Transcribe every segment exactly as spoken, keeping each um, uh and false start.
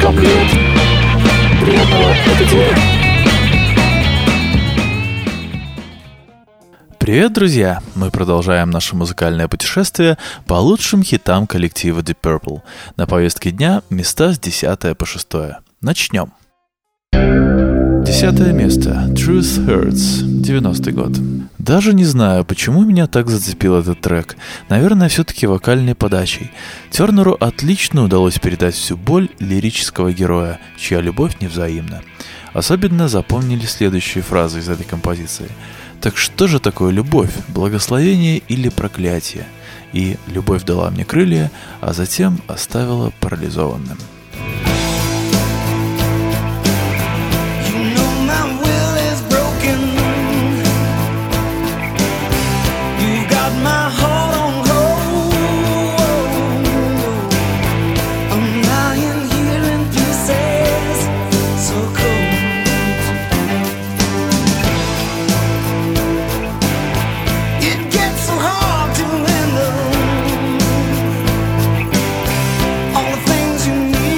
Слишком привет. Приятного аппетита. Привет, друзья! Мы продолжаем наше музыкальное путешествие по лучшим хитам коллектива Deep Purple. На повестке дня места с десятого по шестое. Начнем. Десятое место. Truth Hurts. девяностый год. Даже не знаю, почему меня так зацепил этот трек. Наверное, все-таки вокальной подачей. Тернеру отлично удалось передать всю боль лирического героя, чья любовь невзаимна. Особенно запомнили следующие фразы из этой композиции. Так что же такое любовь, благословение или проклятие? И любовь дала мне крылья, а затем оставила парализованным. All the things you need.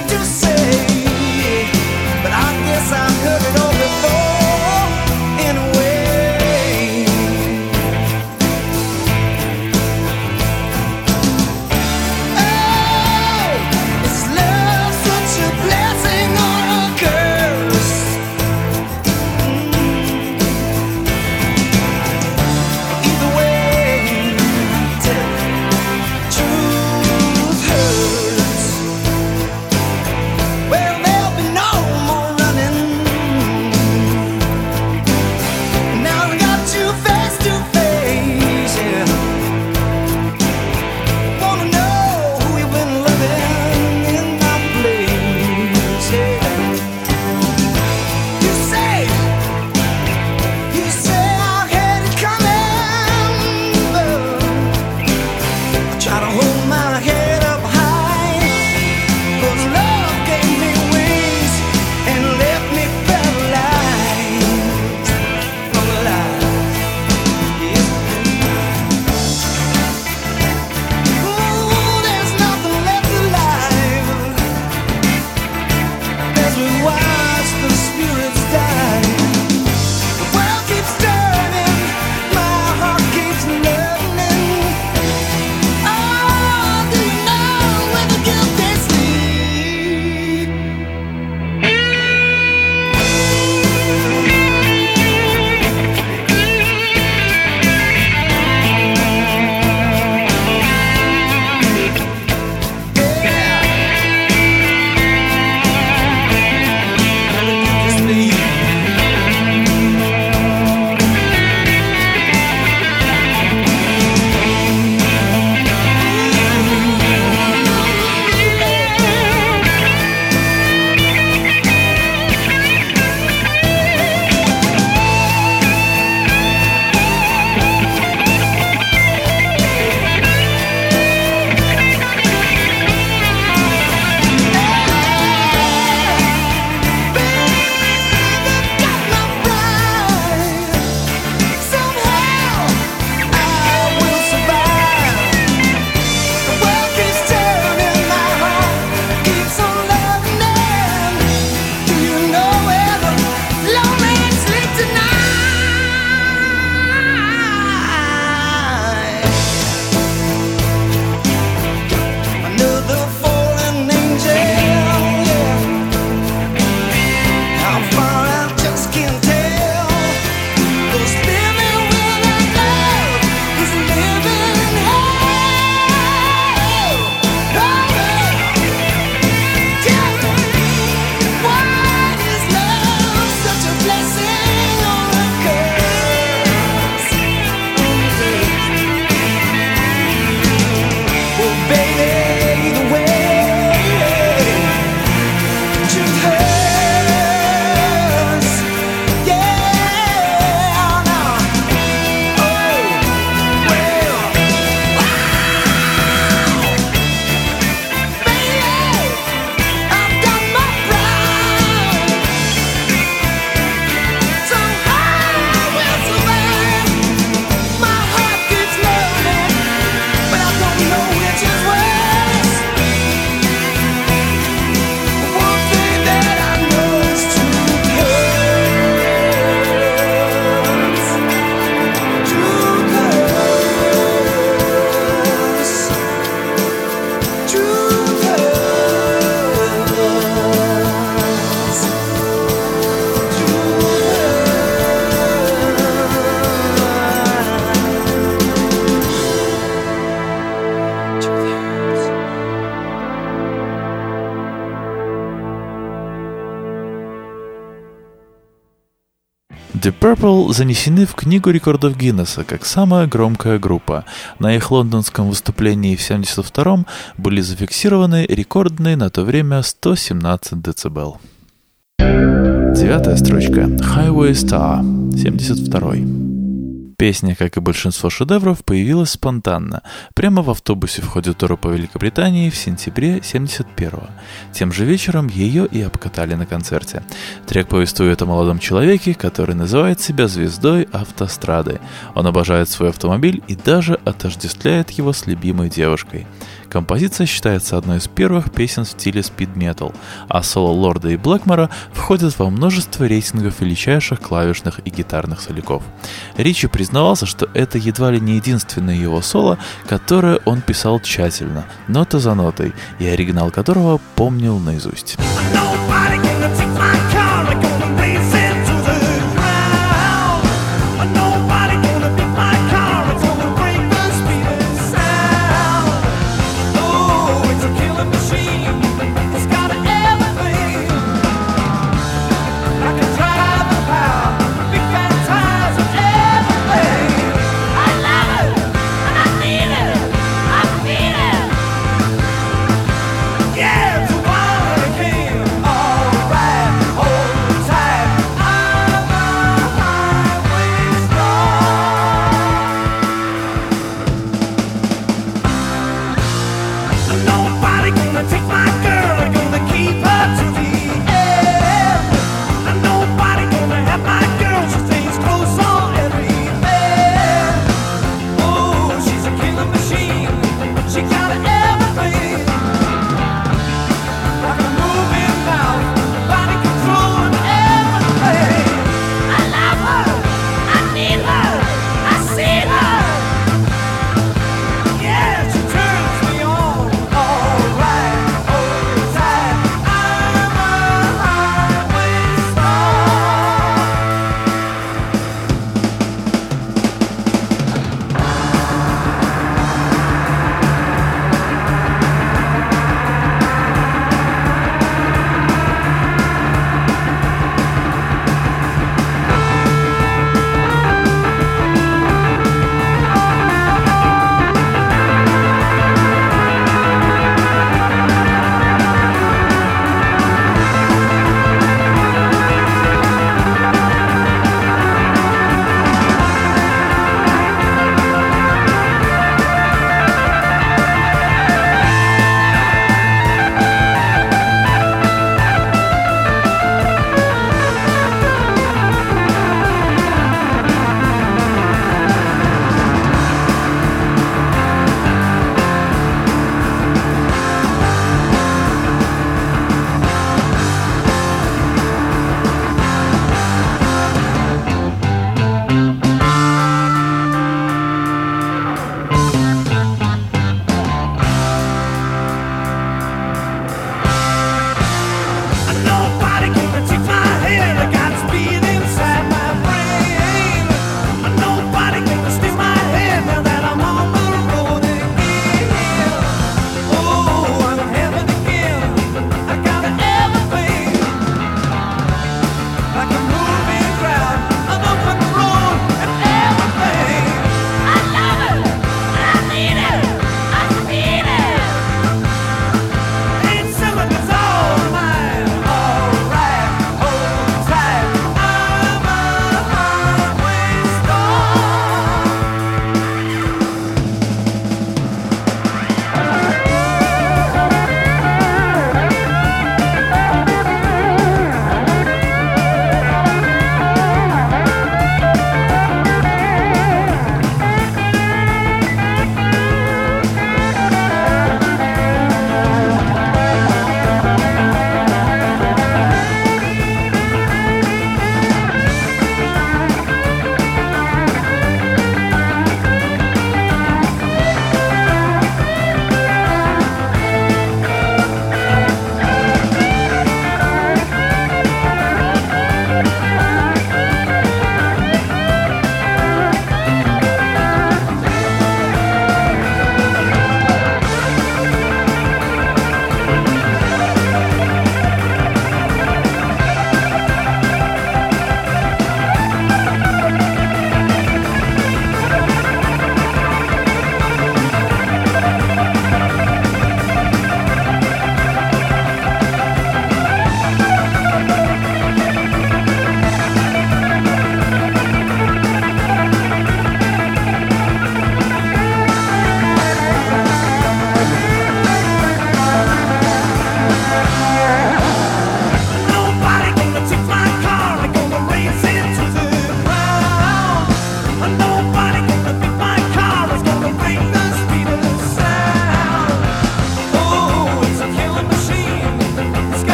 Deep Purple занесены в Книгу рекордов Гиннесса как самая громкая группа. На их лондонском выступлении в семьдесят втором были зафиксированы рекордные на то время сто семнадцать децибел. Девятая строчка. Highway Star, семьдесят второй. Песня, как и большинство шедевров, появилась спонтанно, прямо в автобусе в ходе тура по Великобритании в сентябре семьдесят первого. Тем же вечером ее и обкатали на концерте. Трек повествует о молодом человеке, который называет себя звездой автострады. Он обожает свой автомобиль и даже отождествляет его с любимой девушкой. Композиция считается одной из первых песен в стиле спид-метал, а соло Лорда и Блэкмора входят во множество рейтингов величайших клавишных и гитарных соляков. Ричи признавался, что это едва ли не единственное его соло, которое он писал тщательно, нота за нотой, и оригинал которого помнил наизусть.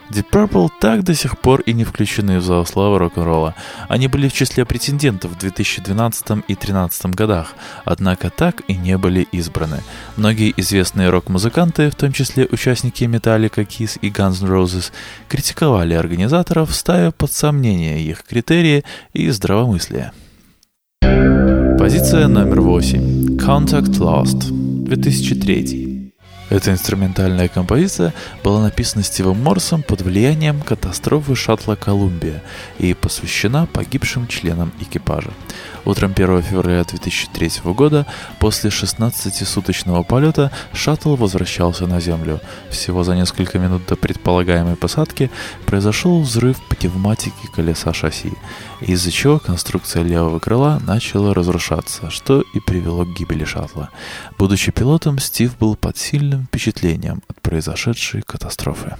Deep Purple так до сих пор и не включены в зал славы рок-н-ролла. Они были в числе претендентов в две тысячи двенадцатом и две тысячи тринадцатом годах, однако так и не были избраны. Многие известные рок-музыканты, в том числе участники Metallica, Kiss и Guns N' Roses, критиковали организаторов, ставя под сомнение их критерии и здравомыслие. Позиция номер восемь. Contact Lost, две тысячи третий. Эта инструментальная композиция была написана Стивом Моррисом под влиянием катастрофы шаттла «Колумбия» и посвящена погибшим членам экипажа. Утром первого февраля две тысячи третьего года, после шестнадцатисуточного полета, шаттл возвращался на Землю. Всего за несколько минут до предполагаемой посадки произошел взрыв пневматики колеса шасси, из-за чего конструкция левого крыла начала разрушаться, что и привело к гибели шаттла. Будучи пилотом, Стив был под сильным впечатлением от произошедшей катастрофы.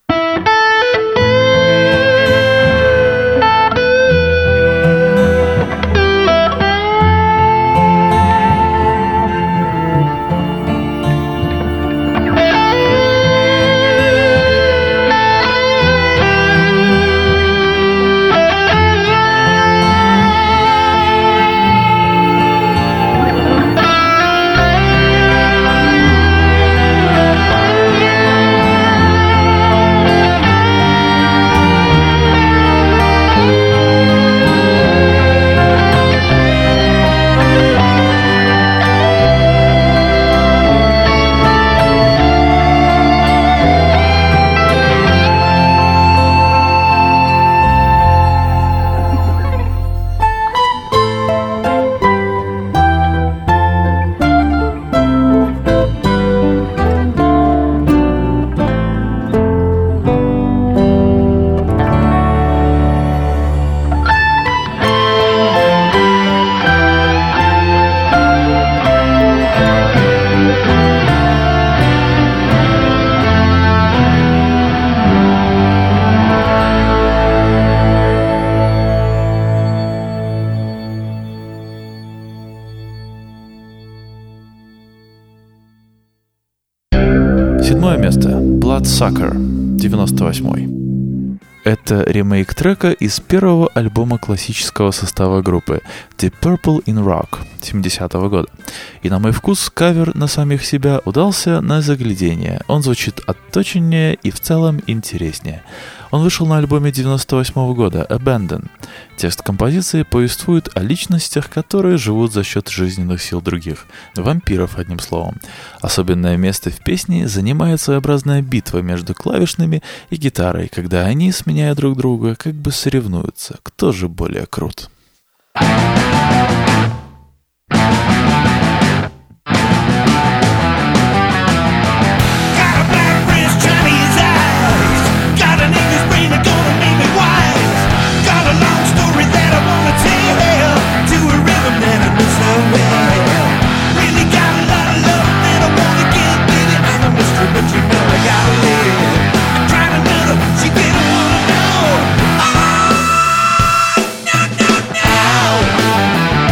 Седьмое место. Bloodsucker, девяносто восьмой. Это ремейк трека из первого альбома классического состава группы Deep Purple in Rock семидесятого года. И на мой вкус кавер на самих себя удался на заглядение. Он звучит отточеннее и в целом интереснее. Он вышел на альбоме девяносто восьмого года Abandon. Текст композиции повествует о личностях, которые живут за счет жизненных сил других. Вампиров, одним словом. Особенное место в песне занимает своеобразная битва между клавишными и гитарой, когда они, сменяя друг друга, как бы соревнуются, кто же более крут. Oh, no, no, no.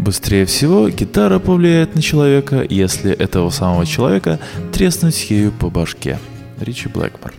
Быстрее всего гитара повлияет на человека, если этого самого человека треснуть ею по башке. Ричи Блэкмор.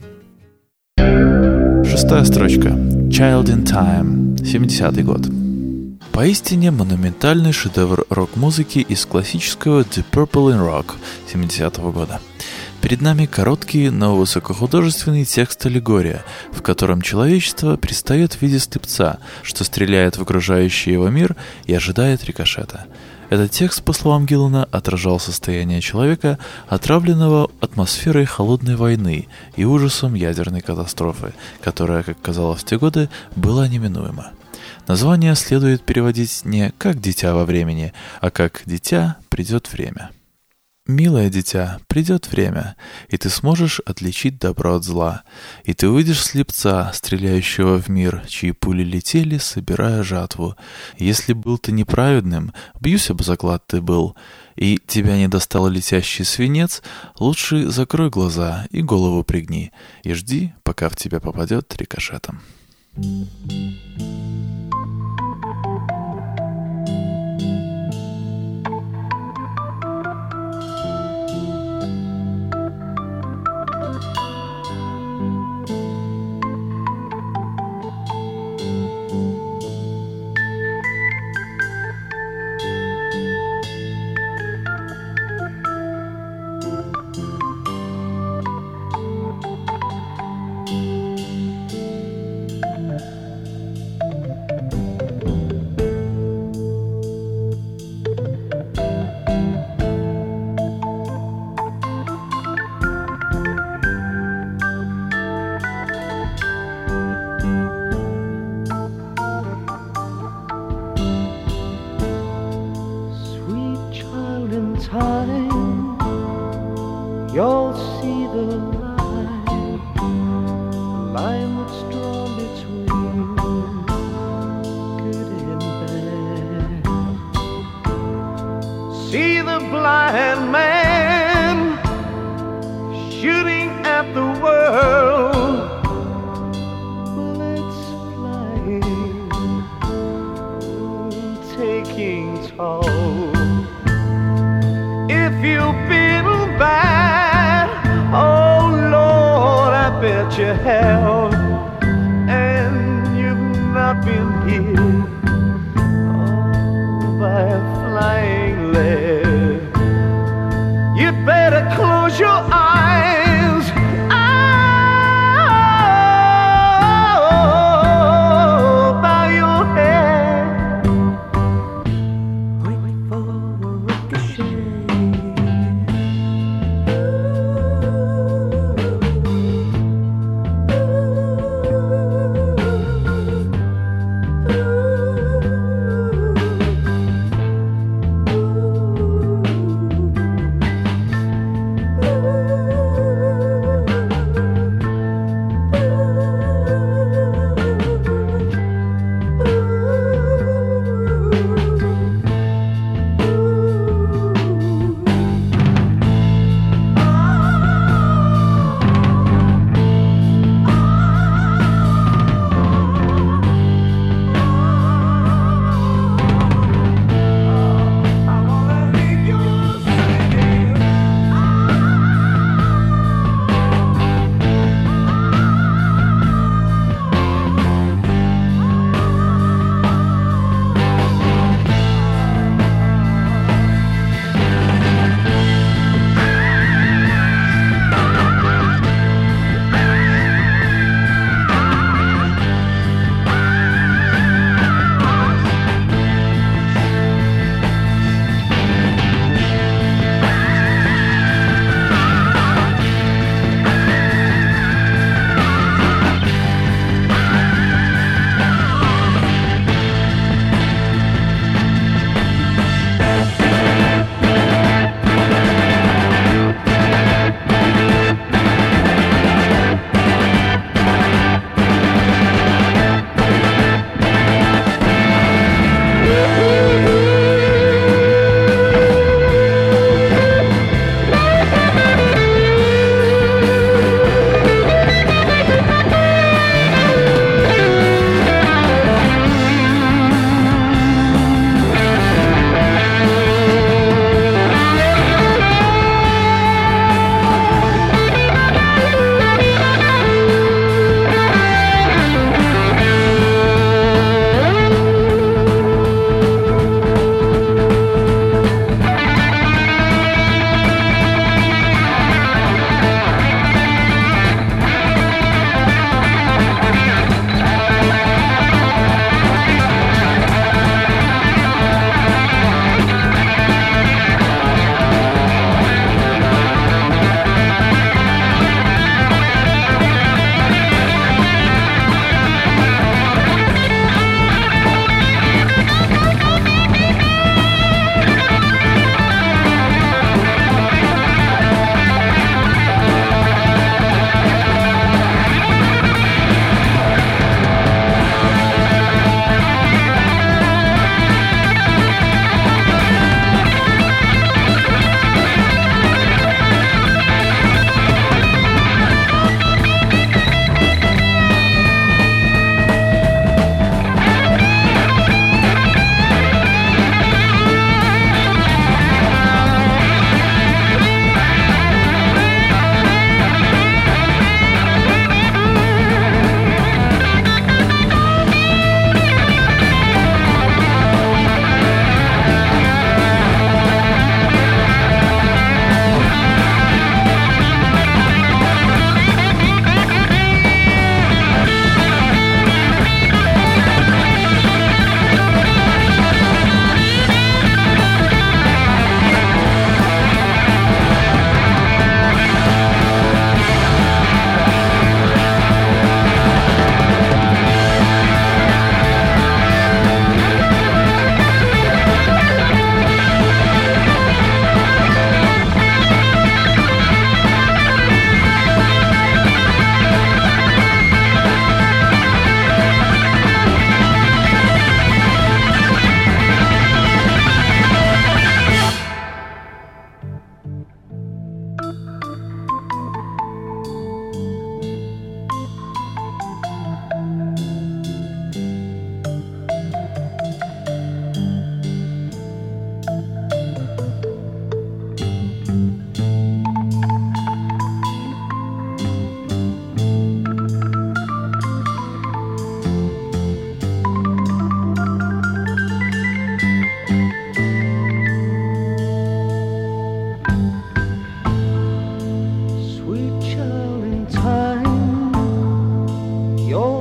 Шестая строчка. Child in Time. семидесятый год. Поистине монументальный шедевр рок-музыки из классического Deep Purple in Rock семидесятого года. Перед нами короткий, но высокохудожественный текст «Аллегория», в котором человечество предстает в виде слепца, что стреляет в окружающий его мир и ожидает рикошета. Этот текст, по словам Гиллана, отражал состояние человека, отравленного атмосферой холодной войны и ужасом ядерной катастрофы, которая, как казалось в те годы, была неминуема. Название следует переводить не как «дитя во времени», а как «дитя, придет время». «Милое дитя, придет время, и ты сможешь отличить добро от зла, и ты увидишь слепца, стреляющего в мир, чьи пули летели, собирая жатву. Если был ты неправедным, бьюсь об заклад ты был, и тебя не достал летящий свинец, лучше закрой глаза и голову пригни, и жди, пока в тебя попадет рикошетом». Time, you'll see the line, line that's drawn between good and bad. See the blind man shooting at the world, bullets flying, taking toll. If you've been bad, oh Lord, I bet you have, and you've not been hit oh, by a flying lead. You'd better close your eyes, oh, bow your head, wait for a ricochet.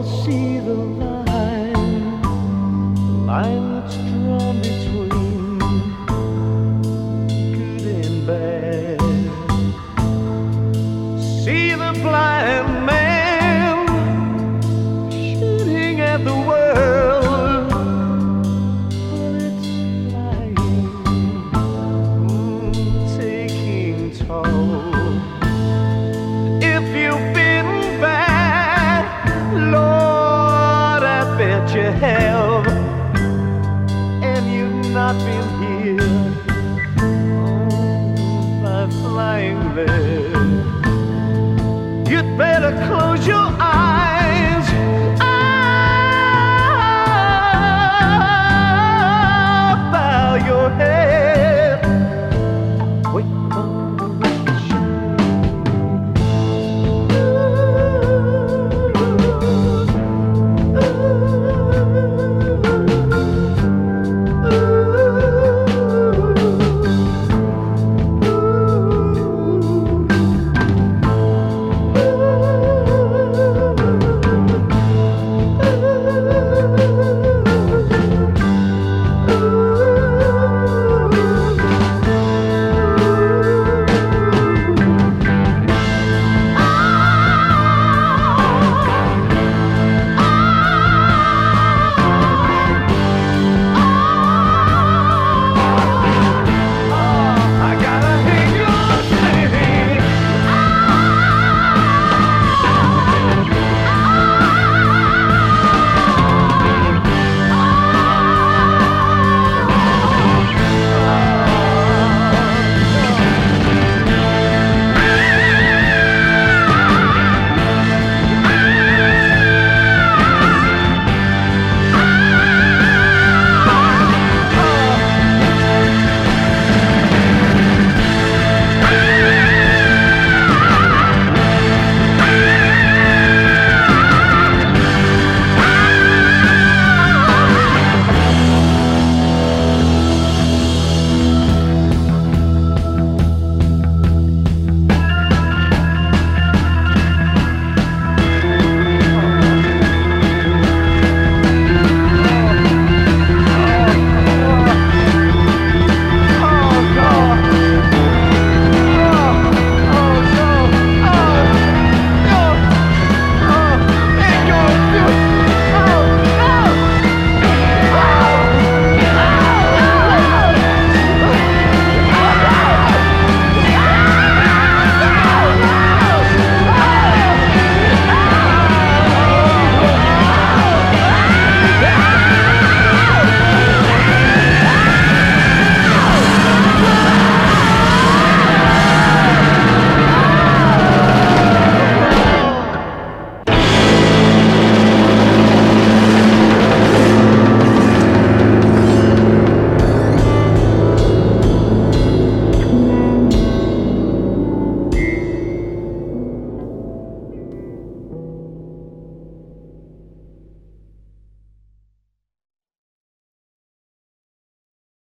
see the line, the line that's drawn between good and bad. See the blind man shooting at the world.